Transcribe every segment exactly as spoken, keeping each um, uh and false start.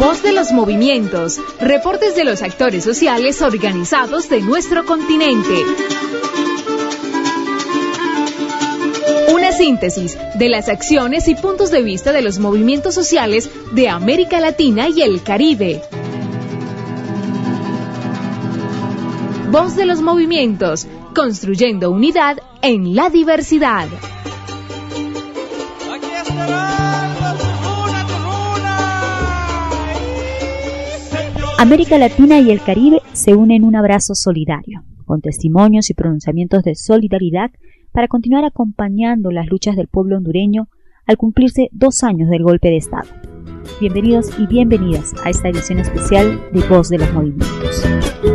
Voz de los movimientos, reportes de los actores sociales organizados de nuestro continente. Una síntesis de las acciones y puntos de vista de los movimientos sociales de América Latina y el Caribe. Voz de los movimientos, construyendo unidad en la diversidad. América Latina y el Caribe se unen en un abrazo solidario, con testimonios y pronunciamientos de solidaridad para continuar acompañando las luchas del pueblo hondureño al cumplirse dos años del golpe de Estado. Bienvenidos y bienvenidas a esta edición especial de Voz de los Movimientos.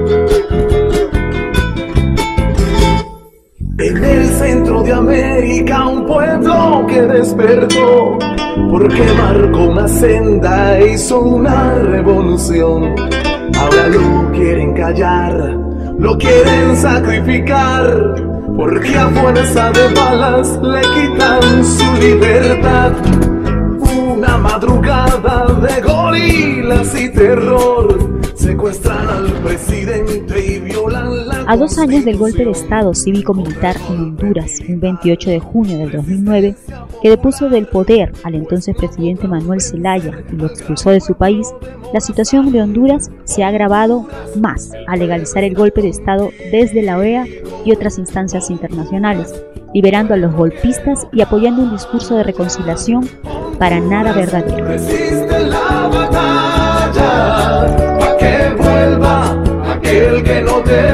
En el centro de América, un pueblo que despertó, porque marcó una senda e hizo una revolución. Ahora lo quieren callar, lo quieren sacrificar, porque a fuerza de balas le quitan su libertad. Una madrugada de gorilas y terror, secuestran al presidente y violan la... A dos años del golpe de Estado cívico-militar en Honduras, un veintiocho de junio del dos mil nueve, que depuso del poder al entonces presidente Manuel Zelaya y lo expulsó de su país, la situación de Honduras se ha agravado más al legalizar el golpe de Estado desde la O E A y otras instancias internacionales, liberando a los golpistas y apoyando un discurso de reconciliación para nada verdadero. Resiste la batalla, pa' que vuelva aquel que no te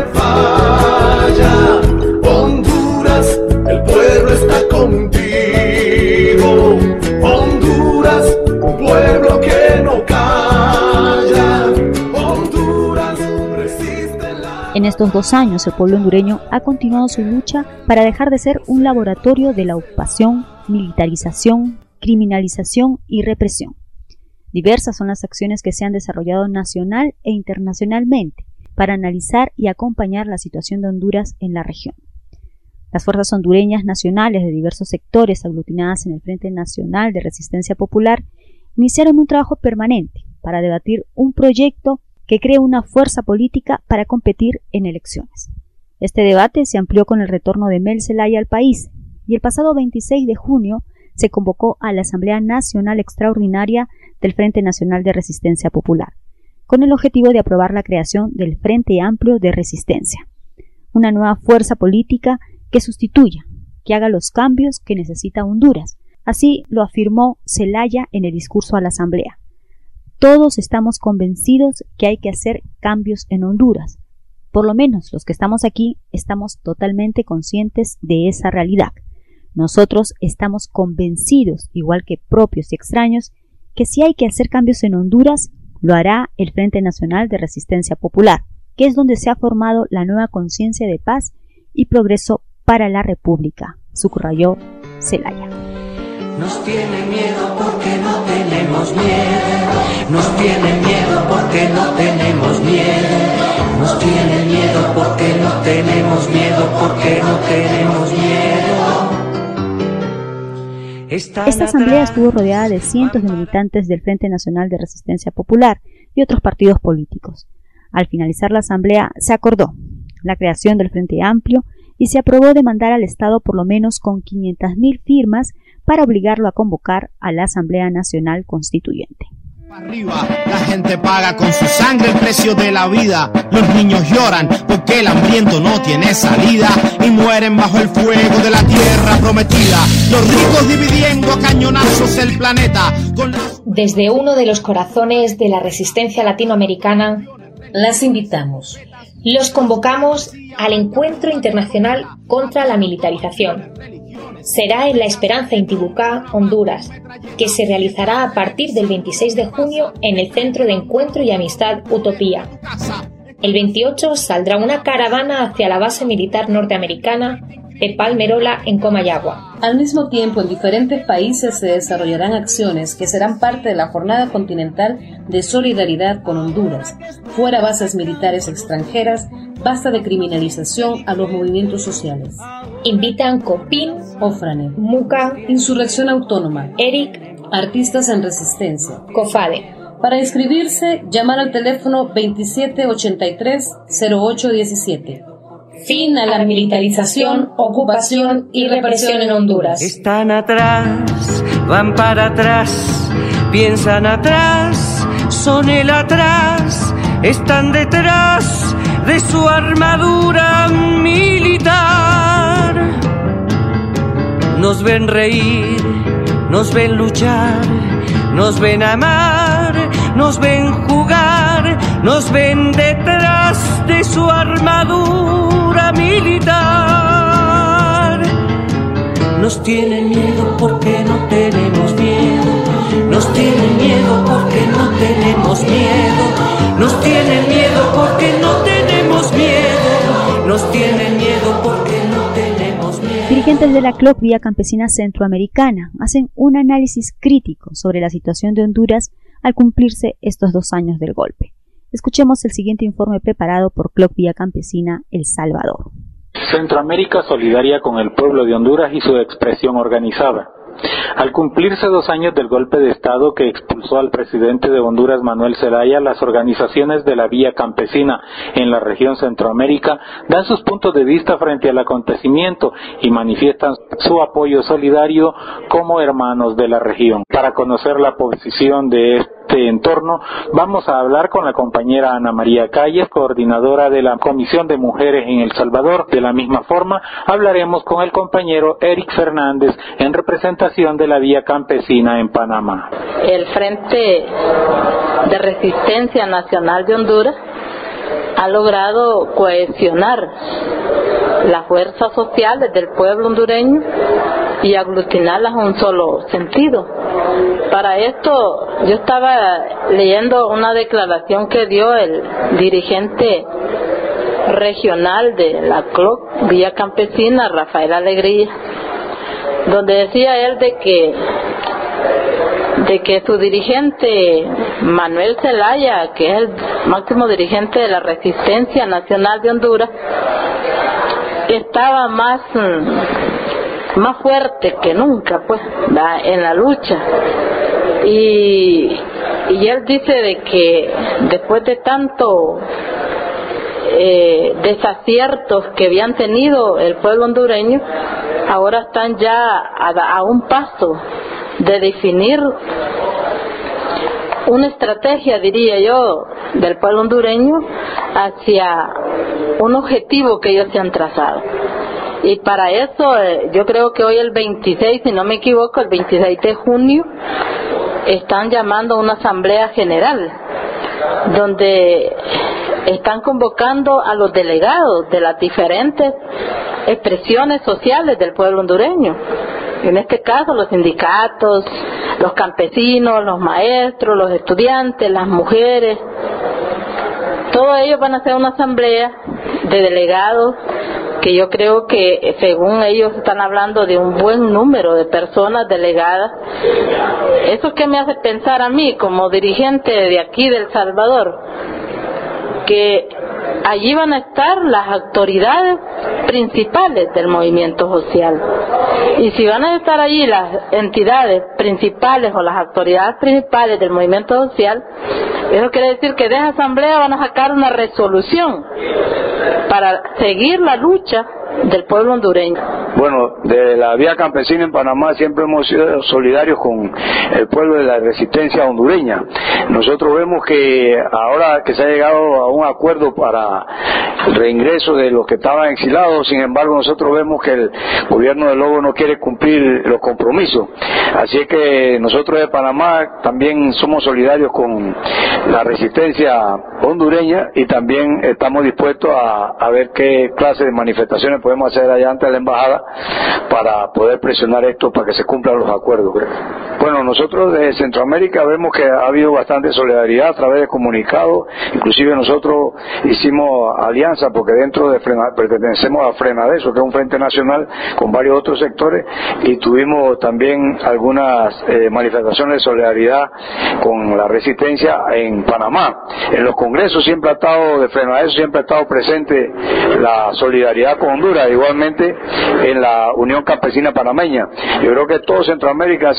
falla. Honduras, el pueblo está contigo. Honduras, un pueblo que no calla. Honduras, resiste la... En estos dos años, el pueblo hondureño ha continuado su lucha para dejar de ser un laboratorio de la ocupación, militarización, criminalización y represión. Diversas son las acciones que se han desarrollado nacional e internacionalmente para analizar y acompañar la situación de Honduras en la región. Las fuerzas hondureñas nacionales de diversos sectores aglutinadas en el Frente Nacional de Resistencia Popular iniciaron un trabajo permanente para debatir un proyecto que cree una fuerza política para competir en elecciones. Este debate se amplió con el retorno de Mel Zelaya al país y el pasado veintiséis de junio se convocó a la Asamblea Nacional Extraordinaria del Frente Nacional de Resistencia Popular, con el objetivo de aprobar la creación del Frente Amplio de Resistencia, una nueva fuerza política que sustituya, que haga los cambios que necesita Honduras. Así lo afirmó Zelaya en el discurso a la Asamblea. Todos estamos convencidos que hay que hacer cambios en Honduras. Por lo menos los que estamos aquí estamos totalmente conscientes de esa realidad. Nosotros estamos convencidos, igual que propios y extraños, que si hay que hacer cambios en Honduras, lo hará el Frente Nacional de Resistencia Popular, que es donde se ha formado la nueva conciencia de paz y progreso para la República, subrayó Zelaya. Nos tiene miedo porque no tenemos miedo, nos tiene miedo porque no tenemos miedo, nos tiene miedo porque no tenemos miedo, porque no tenemos miedo. Esta asamblea estuvo rodeada de cientos de militantes del Frente Nacional de Resistencia Popular y otros partidos políticos. Al finalizar la asamblea se acordó la creación del Frente Amplio y se aprobó demandar al Estado por lo menos con quinientas mil firmas para obligarlo a convocar a la Asamblea Nacional Constituyente. Arriba, la gente paga con su sangre el precio de la vida. Los niños lloran porque el hambriento no tiene salida y mueren bajo el fuego de la tierra prometida. Los ricos dividiendo a cañonazos el planeta. Con las... Desde uno de los corazones de la resistencia latinoamericana, las invitamos. Los convocamos al Encuentro Internacional contra la Militarización. Será en La Esperanza, Intibucá, Honduras, que se realizará a partir del veintiséis de junio en el Centro de Encuentro y Amistad Utopía. El veintiocho saldrá una caravana hacia la base militar norteamericana de Palmerola en Comayagua. Al mismo tiempo, en diferentes países se desarrollarán acciones que serán parte de la Jornada Continental de Solidaridad con Honduras. Fuera bases militares extranjeras, basta de criminalización a los movimientos sociales. Invitan Copín, Ofrane, Muca, Insurrección Autónoma, Eric, Artistas en Resistencia, Cofade, Para inscribirse, llamar al teléfono veintisiete ochenta y tres cero ocho diecisiete. Fin a la militarización, ocupación y represión en Honduras. Están atrás, van para atrás, piensan atrás, son el atrás, están detrás de su armadura militar. Nos ven reír, nos ven luchar, nos ven amar, nos ven jugar, nos ven detrás de su armadura militar. Nos tienen miedo porque no tenemos miedo, nos tienen miedo porque no tenemos miedo, nos tienen miedo porque no tenemos miedo, nos tienen miedo porque no tenemos miedo. Dirigentes de la C L O C Vía Campesina Centroamericana hacen un análisis crítico sobre la situación de Honduras al cumplirse estos dos años del golpe. Escuchemos el siguiente informe preparado por C L O C Vía Campesina El Salvador. Centroamérica solidaria con el pueblo de Honduras y su expresión organizada. Al cumplirse dos años del golpe de Estado que expulsó al presidente de Honduras, Manuel Zelaya, las organizaciones de la Vía Campesina en la región Centroamérica dan sus puntos de vista frente al acontecimiento y manifiestan su apoyo solidario como hermanos de la región. Para conocer la posición de este entorno, vamos a hablar con la compañera Ana María Calles, coordinadora de la Comisión de Mujeres en El Salvador. De la misma forma, hablaremos con el compañero Eric Fernández en representación de la Vía Campesina en Panamá. El Frente de Resistencia Nacional de Honduras ha logrado cohesionar las fuerzas sociales del pueblo hondureño y aglutinarlas en un solo sentido. Para esto yo estaba leyendo una declaración que dio el dirigente regional de la C L O C Vía Campesina, Rafael Alegría, donde decía él de que de que su dirigente Manuel Zelaya, que es el máximo dirigente de la Resistencia Nacional de Honduras, estaba más más fuerte que nunca, pues, ¿verdad?, en la lucha. Y y él dice de que después de tanto eh, desaciertos que habían tenido el pueblo hondureño, ahora están ya a, a un paso de definir una estrategia, diría yo, del pueblo hondureño hacia un objetivo que ellos se han trazado. Y para eso, eh, yo creo que hoy el veintiséis, si no me equivoco, el veintiséis de junio, están llamando a una asamblea general, donde están convocando a los delegados de las diferentes expresiones sociales del pueblo hondureño. En este caso, los sindicatos, los campesinos, los maestros, los estudiantes, las mujeres. Todos ellos van a hacer una asamblea de delegados que yo creo que, según ellos, están hablando de un buen número de personas delegadas. Eso que me hace pensar a mí, como dirigente de aquí de El Salvador, que allí van a estar las autoridades principales del movimiento social. Y si van a estar allí las entidades principales o las autoridades principales del movimiento social, eso quiere decir que de esa asamblea van a sacar una resolución para seguir la lucha del pueblo hondureño. Bueno, de la Vía Campesina en Panamá siempre hemos sido solidarios con el pueblo de la resistencia hondureña. Nosotros vemos que ahora que se ha llegado a un acuerdo para el reingreso de los que estaban exilados, sin embargo nosotros vemos que el gobierno de Lobo no quiere cumplir los compromisos. Así es que nosotros de Panamá también somos solidarios con la resistencia hondureña y también estamos dispuestos a, a ver qué clase de manifestaciones podemos hacer allá ante la embajada para poder presionar esto para que se cumplan los acuerdos. Bueno, nosotros de Centroamérica vemos que ha habido bastante solidaridad a través de comunicados, inclusive nosotros hicimos alianza porque dentro de Frena, pertenecemos a Frenadeso, que es un frente nacional con varios otros sectores, y tuvimos también algunas eh, manifestaciones de solidaridad con la resistencia en Panamá. En los congresos siempre ha estado, de Frenadeso siempre ha estado presente la solidaridad con Honduras, igualmente en la Unión Campesina Panameña. Yo creo que todo Centroamérica ha sido solidario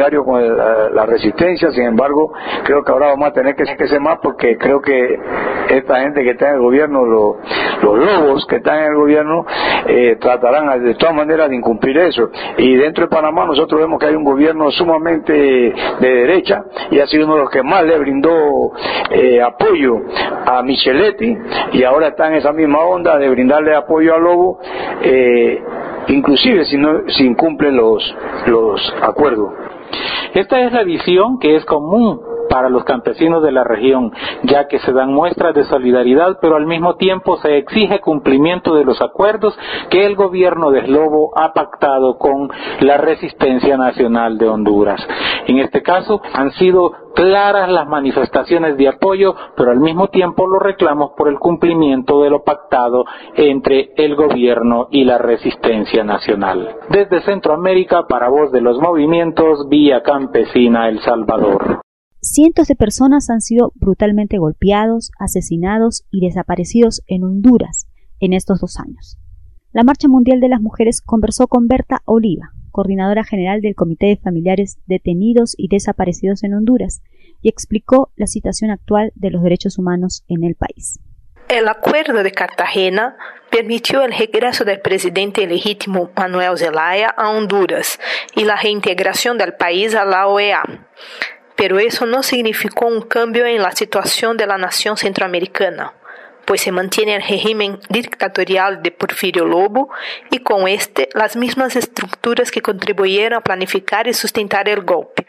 solidarios con el, la, la resistencia. Sin embargo, creo que ahora vamos a tener que, que ser más, porque creo que esta gente que está en el gobierno, lo, los lobos que están en el gobierno, eh, tratarán de todas maneras de incumplir eso. Y dentro de Panamá nosotros vemos que hay un gobierno sumamente de derecha, y ha sido uno de los que más le brindó eh, apoyo a Micheletti, y ahora está en esa misma onda de brindarle apoyo a Lobo, eh, inclusive si no si incumple los, los acuerdos. Esta es la visión que es común para los campesinos de la región, ya que se dan muestras de solidaridad, pero al mismo tiempo se exige cumplimiento de los acuerdos que el gobierno de Lobo ha pactado con la Resistencia Nacional de Honduras. En este caso han sido claras las manifestaciones de apoyo, pero al mismo tiempo los reclamos por el cumplimiento de lo pactado entre el gobierno y la Resistencia Nacional. Desde Centroamérica, para Voz de los Movimientos, Vía Campesina, El Salvador. Cientos de personas han sido brutalmente golpeados, asesinados y desaparecidos en Honduras en estos dos años. La Marcha Mundial de las Mujeres conversó con Berta Oliva, coordinadora general del Comité de Familiares Detenidos y Desaparecidos en Honduras, y explicó la situación actual de los derechos humanos en el país. El Acuerdo de Cartagena permitió el regreso del presidente ilegítimo Manuel Zelaya a Honduras y la reintegración del país a la O E A. Pero eso no significó un cambio en la situación de la nación centroamericana, pues se mantiene el régimen dictatorial de Porfirio Lobo y con este las mismas estructuras que contribuyeron a planificar y sustentar el golpe.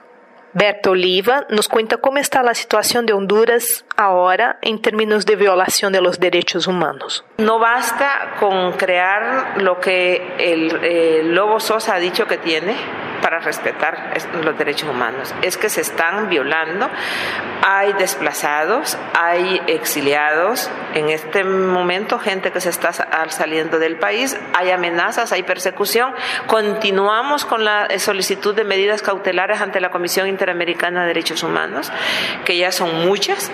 Berta Oliva nos cuenta cómo está la situación de Honduras ahora en términos de violación de los derechos humanos. No basta con crear lo que el eh, Lobo Sosa ha dicho que tiene para respetar los derechos humanos. Es que se están violando. Hay desplazados, hay exiliados. En este momento, gente que se está saliendo del país. Hay amenazas, hay persecución. Continuamos con la solicitud de medidas cautelares ante la Comisión Interamericana de Derechos Humanos, que ya son muchas.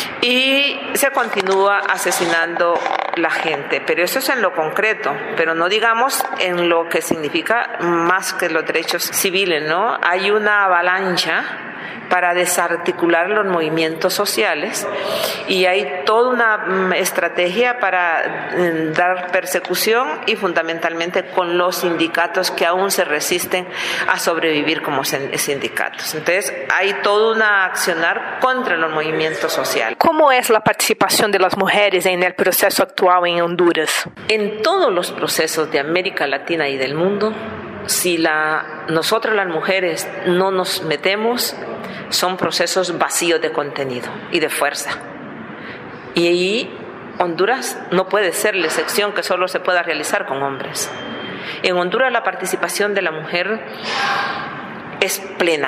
Y se continúa asesinando la gente. Pero eso es en lo concreto. Pero no digamos en lo que significa más que los derechos civiles, ¿no? Hay una avalancha para desarticular los movimientos sociales y hay toda una estrategia para dar persecución y fundamentalmente con los sindicatos que aún se resisten a sobrevivir como sindicatos. Entonces hay todo una accionar contra los movimientos sociales. ¿Cómo es la participación de las mujeres en el proceso actual en Honduras? En todos los procesos de América Latina y del mundo, si la, nosotras las mujeres no nos metemos, son procesos vacíos de contenido y de fuerza. Y ahí Honduras no puede ser la excepción que solo se pueda realizar con hombres. En Honduras la participación de la mujer es plena.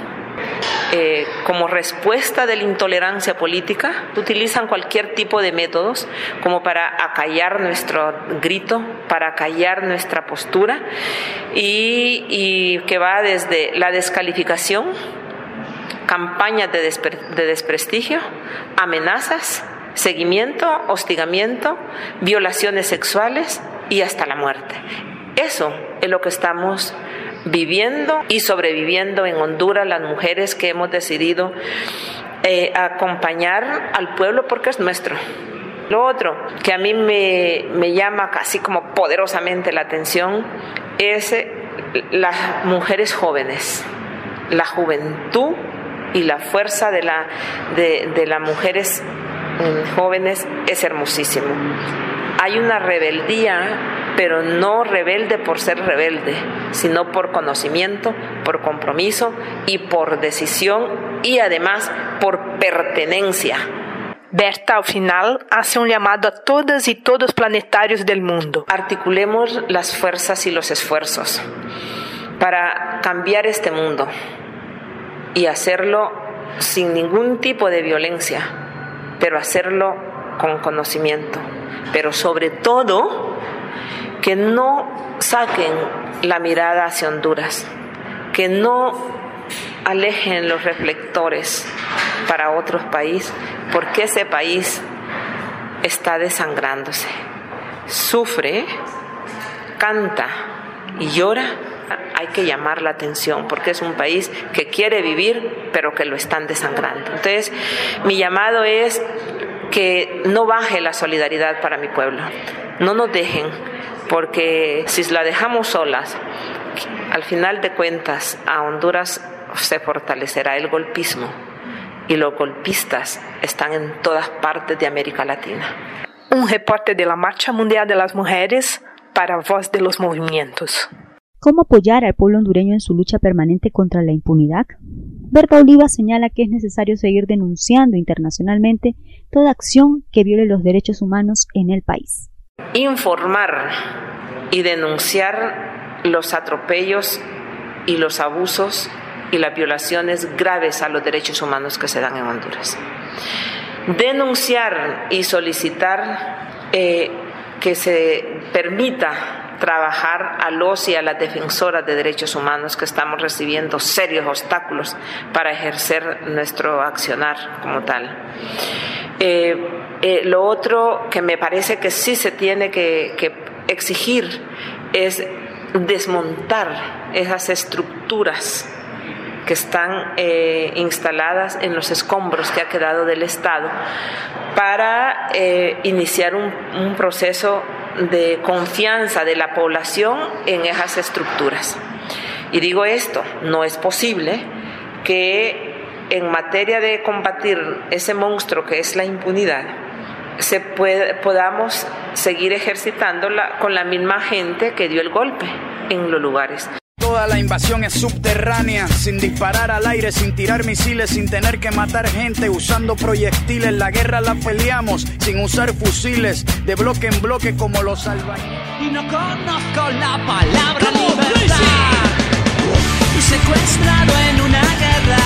Eh, como respuesta de la intolerancia política, utilizan cualquier tipo de métodos como para acallar nuestro grito, para acallar nuestra postura, y, y que va desde la descalificación, campañas de, despre- de desprestigio, amenazas, seguimiento, hostigamiento, violaciones sexuales y hasta la muerte. Eso es lo que estamos viviendo y sobreviviendo en Honduras las mujeres que hemos decidido eh, acompañar al pueblo porque es nuestro. Lo otro que a mí me, me llama casi como poderosamente la atención es eh, las mujeres jóvenes, la juventud y la fuerza de, la, de, de las mujeres eh, jóvenes es hermosísimo. Hay una rebeldía, pero no rebelde por ser rebelde, sino por conocimiento, por compromiso y por decisión y además por pertenencia. Berta, al final, hace un llamado a todas y todos planetarios del mundo. Articulemos las fuerzas y los esfuerzos para cambiar este mundo y hacerlo sin ningún tipo de violencia, pero hacerlo con conocimiento. Pero sobre todo, que no saquen la mirada hacia Honduras, que no alejen los reflectores para otros países, porque ese país está desangrándose, sufre, canta y llora hay que llamar la atención porque es un país que quiere vivir pero que lo están desangrando. Entonces, mi llamado es que no baje la solidaridad para mi pueblo, no nos dejen, porque si la dejamos solas, al final de cuentas a Honduras se fortalecerá el golpismo y los golpistas están en todas partes de América Latina. Un reporte de la Marcha Mundial de las Mujeres para Voz de los Movimientos. ¿Cómo apoyar al pueblo hondureño en su lucha permanente contra la impunidad? Berta Oliva señala que es necesario seguir denunciando internacionalmente toda acción que viole los derechos humanos en el país. Informar y denunciar los atropellos y los abusos y las violaciones graves a los derechos humanos que se dan en Honduras. Denunciar y solicitar eh, que se permita trabajar a los y a las defensoras de derechos humanos que estamos recibiendo serios obstáculos para ejercer nuestro accionar como tal. Eh, eh, lo otro que me parece que sí se tiene que, que exigir es desmontar esas estructuras que están eh, instaladas en los escombros que ha quedado del Estado para eh, iniciar un, un proceso de confianza de la población en esas estructuras. Y digo esto, no es posible que en materia de combatir ese monstruo que es la impunidad, se puede, podamos seguir ejercitándola con la misma gente que dio el golpe en los lugares. Toda la invasión es subterránea, sin disparar al aire, sin tirar misiles, sin tener que matar gente, usando proyectiles. La guerra la peleamos sin usar fusiles, de bloque en bloque como los albañiles. Y no conozco la palabra libertad, y secuestrado en una guerra.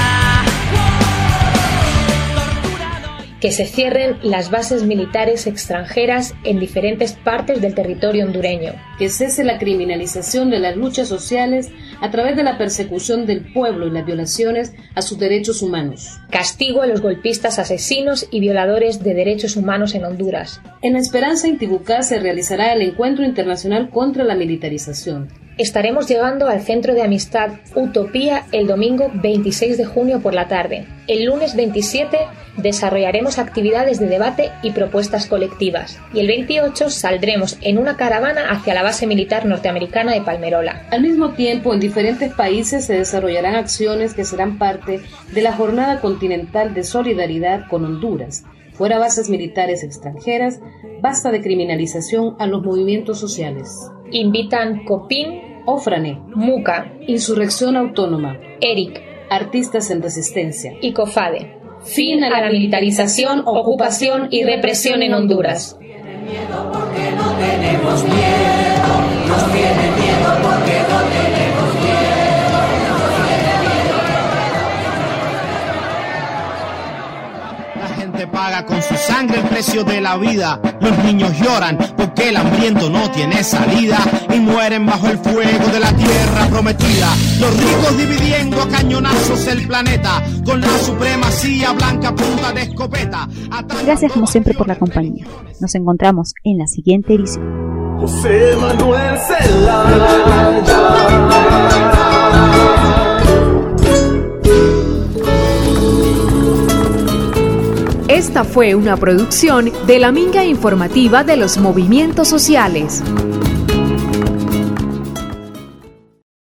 Que se cierren las bases militares extranjeras en diferentes partes del territorio hondureño. Que cese la criminalización de las luchas sociales a través de la persecución del pueblo y las violaciones a sus derechos humanos. Castigo a los golpistas asesinos y violadores de derechos humanos en Honduras. En La Esperanza, Intibucá, se realizará el Encuentro Internacional contra la Militarización. Estaremos llegando al Centro de Amistad Utopía el domingo veintiséis de junio por la tarde. El lunes veintisiete desarrollaremos actividades de debate y propuestas colectivas. Y el veintiocho saldremos en una caravana hacia la base militar norteamericana de Palmerola. Al mismo tiempo, en diferentes países se desarrollarán acciones que serán parte de la Jornada Continental de Solidaridad con Honduras. Fuera bases militares extranjeras, basta de criminalización a los movimientos sociales. Invitan Copín, Ofrane, Muca, Insurrección Autónoma, Eric, Artistas en Resistencia y COFADE. Fin a la militarización, ocupación y represión en Honduras. Nos tiene miedo porque no tenemos miedo. Nos tiene miedo porque no tenemos miedo. Paga con su sangre el precio de la vida. Los niños lloran porque el hambriento no tiene salida y mueren bajo el fuego de la tierra prometida. Los ricos dividiendo a cañonazos el planeta con la supremacía blanca punta de escopeta. Gracias como siempre por la compañía. Nos encontramos en la siguiente edición. José Manuel Zelaya. Esta fue una producción de la Minga Informativa de los Movimientos Sociales.